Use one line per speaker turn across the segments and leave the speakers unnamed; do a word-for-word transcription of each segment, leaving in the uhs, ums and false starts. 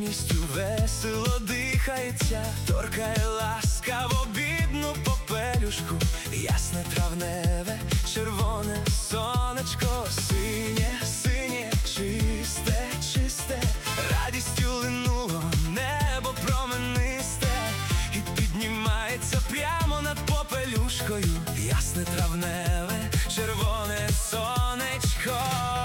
ніжністю весело дихається, торкає ласкаво бідну попелюшку. Ясне травневе, червоне сонечко, синє, синє, чисте, чисте, радістю линуло небо променисте і піднімається прямо над попелюшкою. Ясне травневе, червоне сонечко.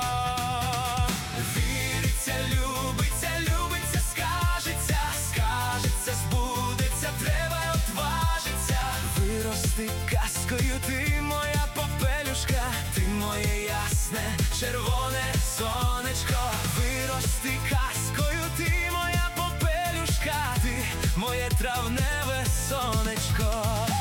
Віриться, любиться, любиться, скажеться, скажеться, збудеться, треба отважиться. Вирости казкою ти, моя попелюшка, ти моє ясне, червоне сонечко. Вирости казкою ти, моя попелюшка, ти моє травневе сонечко.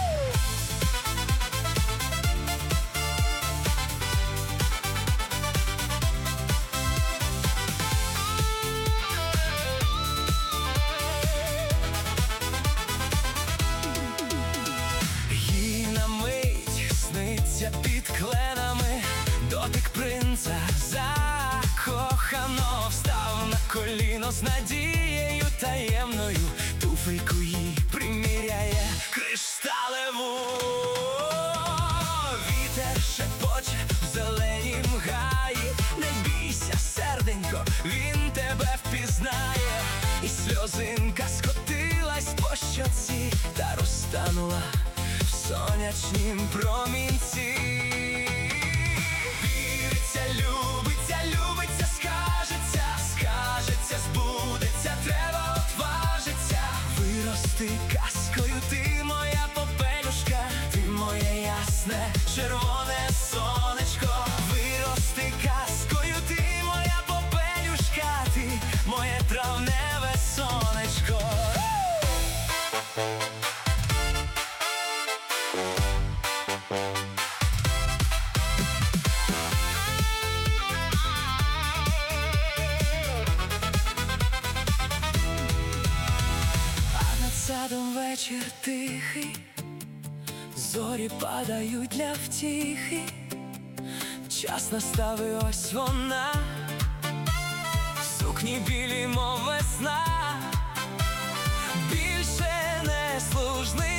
Під кленами дотик принца закохано, встав на коліно з надією таємною, туфельку їй приміряє кришталеву. Вітер шепоче в зеленім гаї, не бійся, серденько, він тебе впізнає. І сльозинка скотилась по щоці та розтанула в сонячнім промінці. Віриться, любиться, любиться, скажеться, скажеться, збудеться, треба отважиться. Вирости казкою ти, моя попелюшка, ти моє ясне, червоне сонечко. Вирости казкою ти, моя попелюшка, ти моє травневе сонечко. Садом вечір тихий, зорі падають для втіхи. Час настав, і ось вона, в сукні білій, мов весна. Більше не служний